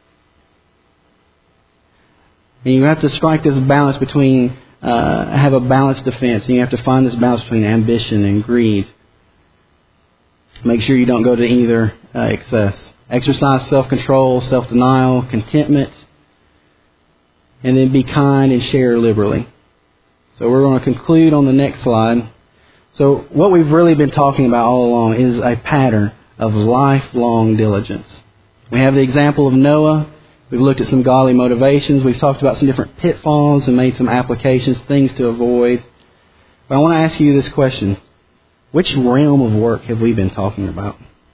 And you have to strike this balance between, uh, have a balanced defense. And you have to find this balance between ambition and greed. Make sure you don't go to either uh, excess. Exercise self-control, self-denial, contentment. And then be kind and share liberally. So we're going to conclude on the next slide. So what we've really been talking about all along is a pattern of lifelong diligence. We have the example of Noah. We've looked at some godly motivations. We've talked about some different pitfalls and made some applications, things to avoid. But I want to ask you this question. Which realm of work have we been talking about?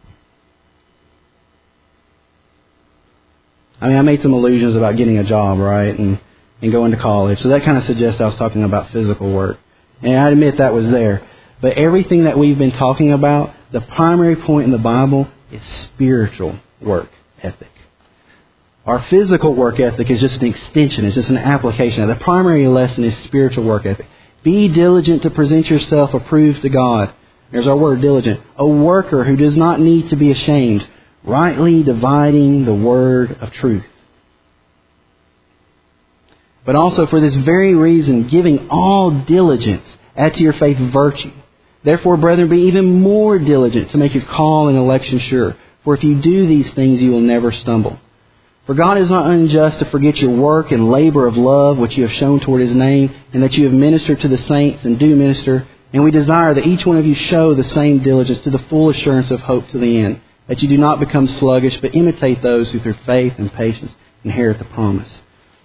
I mean, I made some allusions about getting a job, right, and, and going to college. So that kind of suggests I was talking about physical work. And I admit that was there. But everything that we've been talking about, the primary point in the Bible is spiritual work ethic. Our physical work ethic is just an extension. It's just an application. The primary lesson is spiritual work ethic. Be diligent to present yourself approved to God. There's our word, diligent. A worker who does not need to be ashamed, rightly dividing the word of truth. But also for this very reason, giving all diligence, add to your faith virtue. Therefore, brethren, be even more diligent to make your call and election sure. For if you do these things, you will never stumble. For God is not unjust to forget your work and labor of love which you have shown toward His name, and that you have ministered to the saints and do minister, And we desire that each one of you show the same diligence to the full assurance of hope to the end, that you do not become sluggish, but imitate those who through faith and patience inherit the promise.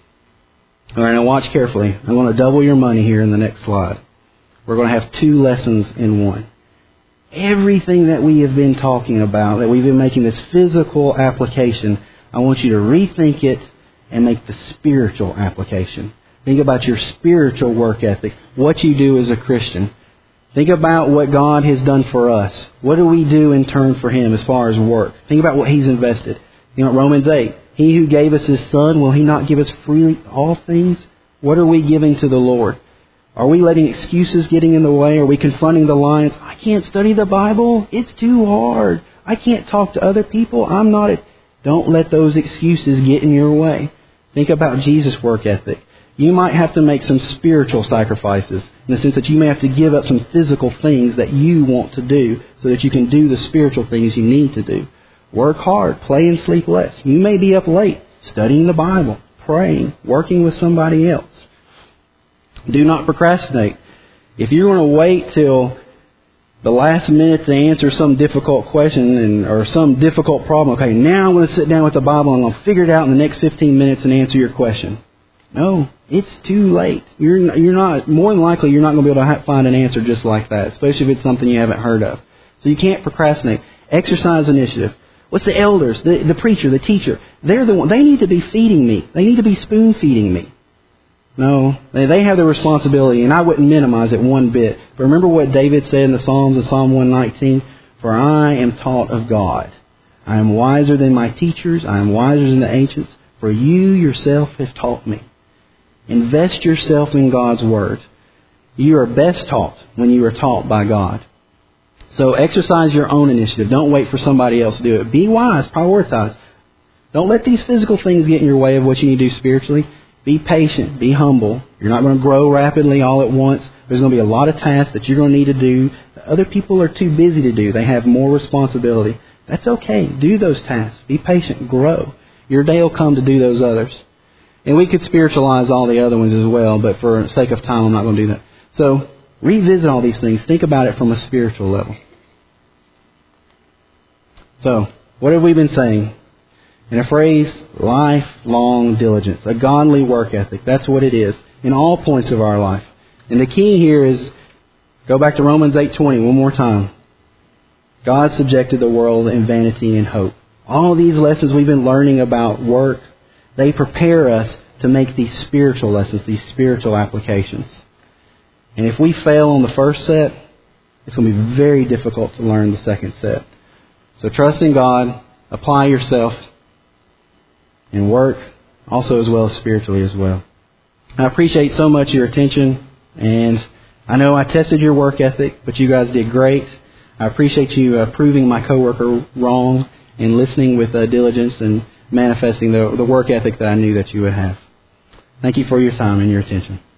All right, now watch carefully. I'm going to double your money here in the next slide. We're going to have two lessons in one. Everything that we have been talking about, that we've been making this physical application, I want you to rethink it and make the spiritual application. Think about your spiritual work ethic, what you do as a Christian. Think about what God has done for us. What do we do in turn for Him as far as work? Think about what He's invested. You know, Romans eight, He who gave us His Son, will He not give us freely all things? What are we giving to the Lord? Are we letting excuses getting in the way? Are we confronting the lions? I can't study the Bible. It's too hard. I can't talk to other people. I'm not a... Don't let those excuses get in your way. Think about Jesus' work ethic. You might have to make some spiritual sacrifices in the sense that you may have to give up some physical things that you want to do so that you can do the spiritual things you need to do. Work hard, play and sleep less. You may be up late studying the Bible, praying, working with somebody else. Do not procrastinate. If you're going to wait till the last minute to answer some difficult question and or some difficult problem, okay, now I'm going to sit down with the Bible and I'm going to figure it out in the next fifteen minutes and answer your question. No, it's too late. You're you're not, more than likely, you're not going to be able to find an answer just like that, especially if it's something you haven't heard of. So you can't procrastinate. Exercise initiative. What's the elders, the, the preacher, the teacher? They're the one. They need to be feeding me. They need to be spoon feeding me. No, they, they have the responsibility, and I wouldn't minimize it one bit. But remember what David said in the Psalms in Psalm one nineteen? For I am taught of God. I am wiser than my teachers. I am wiser than the ancients. For you yourself have taught me. Invest yourself in God's Word. You are best taught when you are taught by God. So exercise your own initiative. Don't wait for somebody else to do it. Be wise. Prioritize. Don't let these physical things get in your way of what you need to do spiritually. Be patient. Be humble. You're not going to grow rapidly all at once. There's going to be a lot of tasks that you're going to need to do that other people are too busy to do. They have more responsibility. That's okay. Do those tasks. Be patient. Grow. Your day will come to do those others. And we could spiritualize all the other ones as well, but for the sake of time, I'm not going to do that. So, revisit all these things. Think about it from a spiritual level. So, what have we been saying? In a phrase, lifelong diligence, a godly work ethic. That's what it is in all points of our life. And the key here is, go back to Romans eight twenty one more time. God subjected the world in vanity and hope. All these lessons we've been learning about work, they prepare us to make these spiritual lessons, these spiritual applications. And if we fail on the first set, it's going to be very difficult to learn the second set. So trust in God, apply yourself, and work also as well as spiritually as well. I appreciate so much your attention, and I know I tested your work ethic, but you guys did great. I appreciate you uh, proving my coworker wrong and listening with uh, diligence and manifesting the, the work ethic that I knew that you would have. Thank you for your time and your attention.